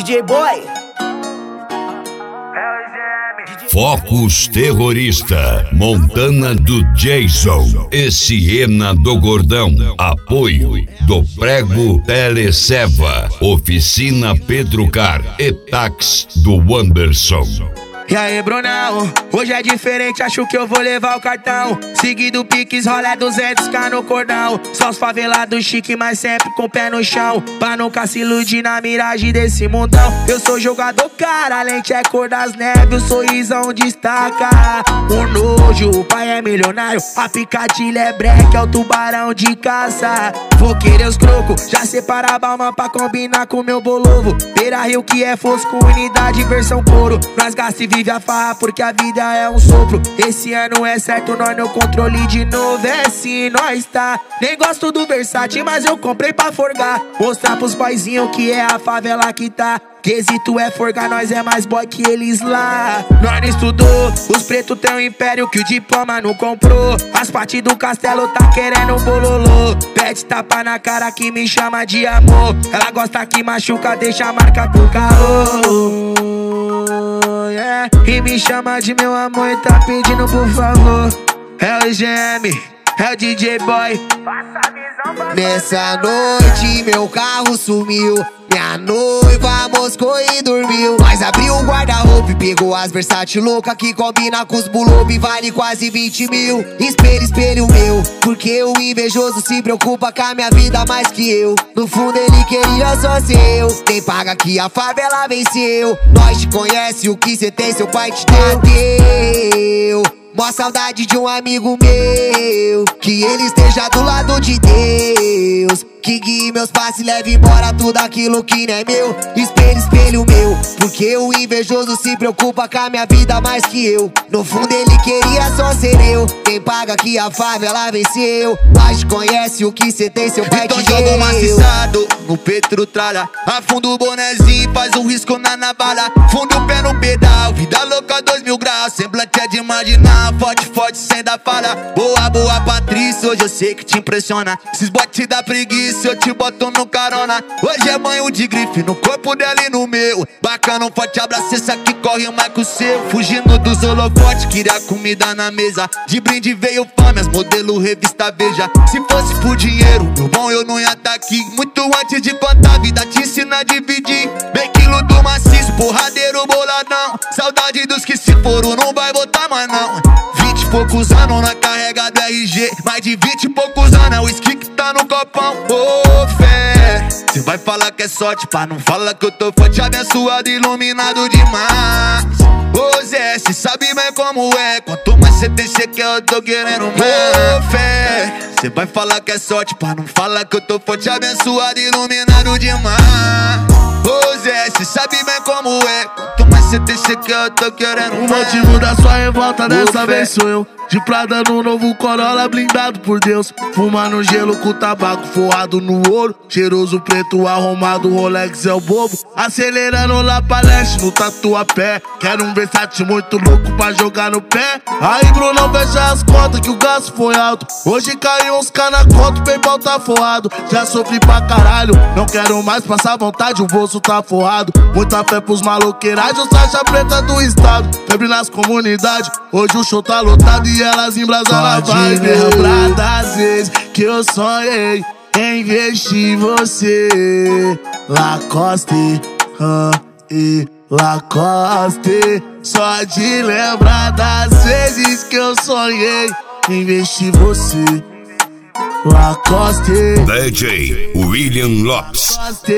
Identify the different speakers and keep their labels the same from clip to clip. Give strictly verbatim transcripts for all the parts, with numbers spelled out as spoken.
Speaker 1: D J Boy.
Speaker 2: Focus Terrorista, Montana do Jason e Siena do Gordão. Apoio do Prego Teleseva, Oficina Pedro Car e Tax do Anderson.
Speaker 3: E aí, Brunão, hoje é diferente, acho que eu vou levar o cartão. Seguido Pix, rola duzentos k no cordão. Só os favelados chique, mas sempre com o pé no chão, pra nunca se iludir na miragem desse mundão. Eu sou jogador, cara, a lente é cor das neves, o sorrisão destaca. O nojo, o pai é milionário, a picadilha é breque, é o tubarão de caça. Vou querer os crocos, já separa a balma pra combinar com meu bolovo. Beira Rio que é fosco, unidade versão couro. Nós gasta e vive a farra porque a vida é um sopro. Esse ano é certo, nós no controle de novo, é sim, nós tá. Nem gosto do Versace, mas eu comprei pra forgar. Mostrar pros boyzinhos que é a favela que tá. Quesito é forgar, nós é mais boy que eles lá. Nós não estudou, os pretos têm um império que o diploma não comprou. As partes do castelo tá querendo um bololô. Pede tapa na cara que me chama de amor. Ela gosta que machuca, deixa a marca do carro. Yeah. E me chama de meu amor e tá pedindo por favor. É o G M, é o D J Boy.
Speaker 4: Nessa noite meu carro sumiu, minha noiva moscou e dormiu. Nós abriu o guarda-roupa e pegou as Versace louca que combina com os bulobe, vale quase vinte mil. Espelho, espelho meu, porque o invejoso se preocupa com a minha vida mais que eu. No fundo ele queria só ser eu. Quem paga que a favela venceu. Nós te conhece, o que cê tem seu pai te deu. Mó saudade de um amigo meu, que ele esteja do lado de Deus, que guie meus passos e leve embora tudo aquilo que não é meu. Espelho, espelho meu, porque o invejoso se preocupa com a minha vida mais que eu. No fundo ele queria só ser eu. Quem paga que a favela venceu. Nós te conhece, o que cê tem seu pai te deu.
Speaker 5: Então joga um maciçado no Petro tralha, afunda o bonezinho, faz um risco na navalha. Funda o pé no pedal, vida louca dois mil graus. Semblante é de imaginar, forte, forte sem dar falha. Boa, boa Patrícia, hoje eu sei que te impressiona. Esses botes da preguiça eu te boto no carona. Hoje é banho de grife no corpo dela e no meu. Bacana, um forte abraço, esse aqui corre mais que o seu. Fugindo dos holofotes, queria comida na mesa. De brinde veio fome, as modelo revista Veja. Se fosse por dinheiro, meu bom, eu não ia tá aqui. Muito antes de contar, a vida te ensina a dividir. Bem quilo do maciço, porradeiro boladão. Saudade dos que se foram, não vai voltar mais não. Vinte e poucos anos na carrega do R G, mais de vinte e poucos anos é o whisky que tá no copão. Ô oh, fé, cê vai falar que é sorte, pá, não fala que eu tô forte, abençoado, iluminado demais. Ô Zé, cê sabe bem como é, quanto mais cê tem, cê quer, eu tô querendo mais. Ô oh, fé, cê vai falar que é sorte, pá, não fala que eu tô forte, abençoado, iluminado demais. Ô Zé, cê sabe bem como é, quanto mais cê tem, cê quer, eu tô querendo mais.
Speaker 6: O motivo da sua revolta dessa vez sou eu. De Prada no novo Corolla, blindado por Deus. Fumando gelo com tabaco forrado no ouro. Cheiroso preto arrumado, Rolex é o bobo. Acelerando lá pra leste no Tatuapé. Quero um Versace muito louco pra jogar no pé. Aí Brunão, fecha as contas que o gasto foi alto. Hoje caiu uns K na conta, o PayPal tá forrado. Já sofri pra caralho, não quero mais passar vontade, o bolso tá forrado. Muita fé pros maloqueiragens, faixa preta do estado. Febre nas comunidades, hoje o show tá lotado e elas embrasam na vibe. Lembrar das vezes que eu sonhei em investir em você. Lacoste, ah, e Lacoste. Só de lembrar das vezes que eu sonhei em investir em você. Lacoste,
Speaker 2: D J William Lopes.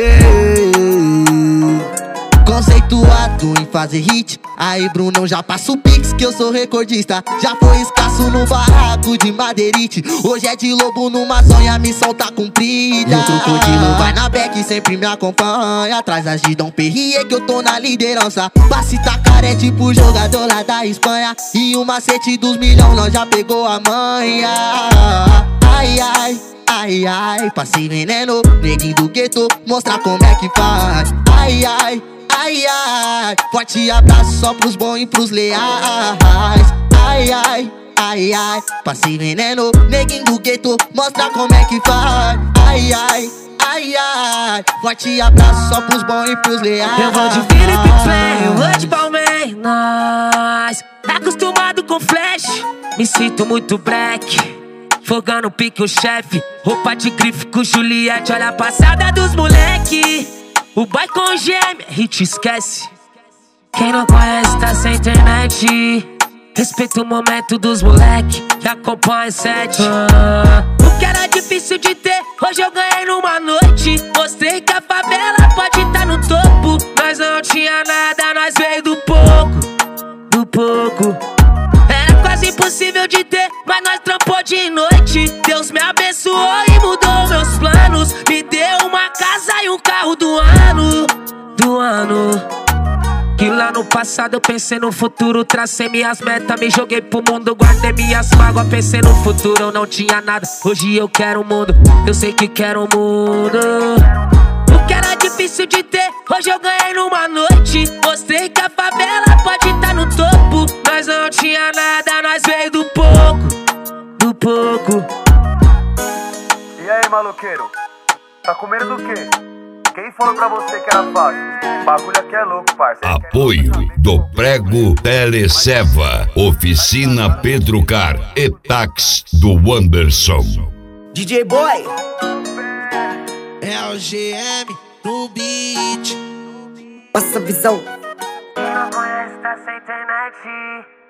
Speaker 4: Conceituado em fazer hit, aí Brunão já passa o pix que eu sou recordista. Já foi escasso no barraco de madeirite, hoje é de lobo numa zonha, a missão tá cumprida. E o crocodilo vai na back e sempre me acompanha. Atrás das de Dom Perrier que eu tô na liderança. Passe tacar é tipo jogador lá da Espanha. E o macete dos milhão nós já pegou a manha. Ai, ai, ai, ai, passei veneno, neguinho do gueto, mostrar como é que faz. Ai, ai, ai, ai, forte abraço só pros bons e pros leais. Ai, ai, ai, ai, passei veneno, neguinho do gueto, mostra como é que faz. Ai, ai, ai, ai. caralho. Forte abraço só pros bons e pros leais.
Speaker 3: Eu vou de Felipe Play, eu vou de Palmeiras. Acostumado com flash, me sinto muito black. Fogando pique o chefe, roupa de grife com Juliette. Olha a passada dos moleque. O boy com gêmea, hit esquece. Quem não conhece tá sem internet. Respeita o momento dos moleque que acompanha sete. ah. O que era difícil de ter, hoje eu ganhei numa noite. Mostrei que a favela pode tá no topo. Nós não tinha nada, nós veio do pouco. Do pouco. Era quase impossível de ter, mas nós trampou de noite. Deus me abençoou e mudou meus planos. Me deu uma casa e um carro do ano. Do ano. Que lá no passado eu pensei no futuro. Tracei minhas metas, me joguei pro mundo. Guardei minhas mágoas, pensei no futuro. Eu não tinha nada, hoje eu quero o mundo. Eu sei que quero o mundo. O que era difícil de ter, hoje eu ganhei numa noite. Mostrei que a favela pode tá no topo. Nós não tinha nada, nós veio do pouco. Do pouco.
Speaker 1: E aí, maloqueiro? Tá com medo do quê? Quem falou pra você que era fácil? O bagulho aqui é louco, parceiro.
Speaker 2: Apoio do Prego Teleseva, Oficina Pedro Car e Táxi do Anderson.
Speaker 4: D J Boy é o G M no beat.
Speaker 7: Passa a visão.
Speaker 3: Quem não conhece tá sem internet.